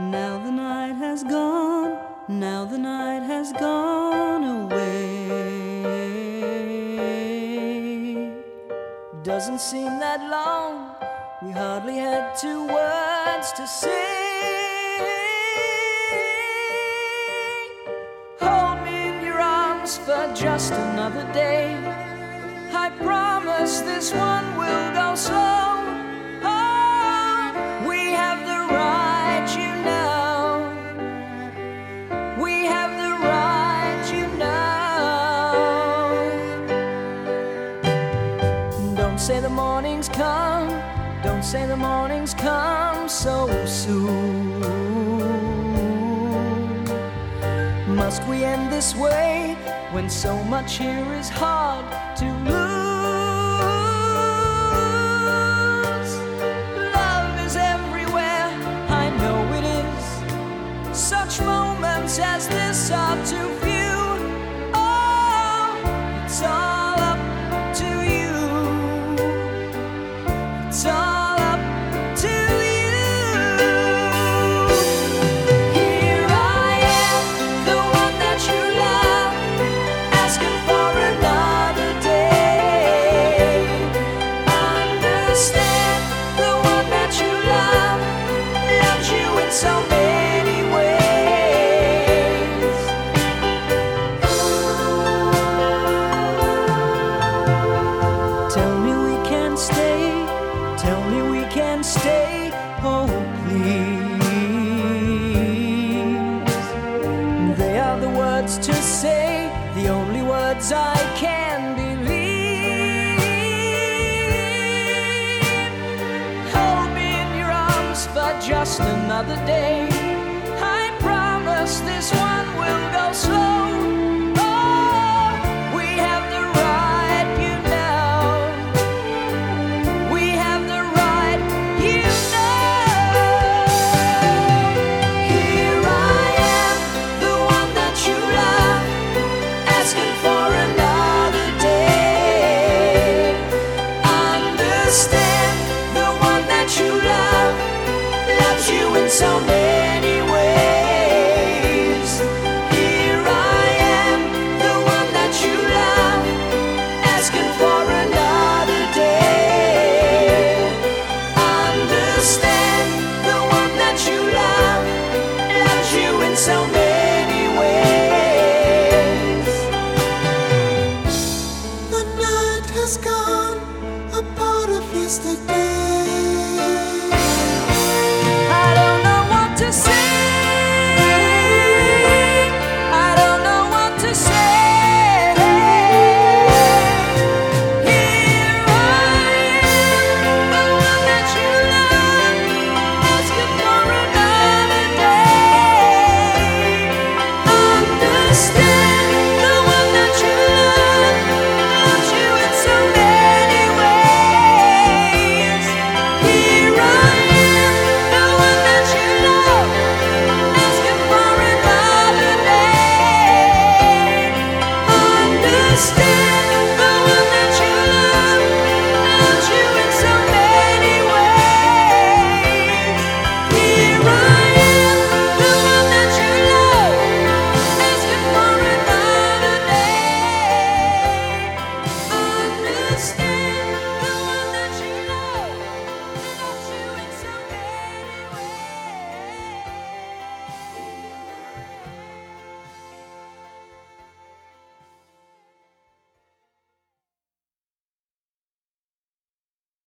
Now the night has gone, now the night has gone away. Doesn't seem that long, we hardly had 2 words to say. Hold me in your arms for just another day. I promise this one will go slow. Oh, we have the right, you know. We have the right, you know. Don't say the morning's come, don't say the morning's come so soon. Must we end this way when so much here is hard to lose? Love is everywhere, I know it is. Such moments as this are too few. Oh, it's all up to you. It's all up to you. Here I am, the one that you love, asking for another day. Understand, the one that you love loves you in so many ways. Tell me we can stay, tell me we can stay, oh please. They are the words to say, the only words I can believe. Hold me in your arms for just another day. I promise this one will go slow. Oh, we have the right, you know. We have the right, you know. Here I am, the one that you love, asking for another day. Understand, the one that you love loves you in so many ways. Here I am, the one that you love, asking for another day. Understand, the one that you love loves you in so many ways. The night has gone, a part of yesterday.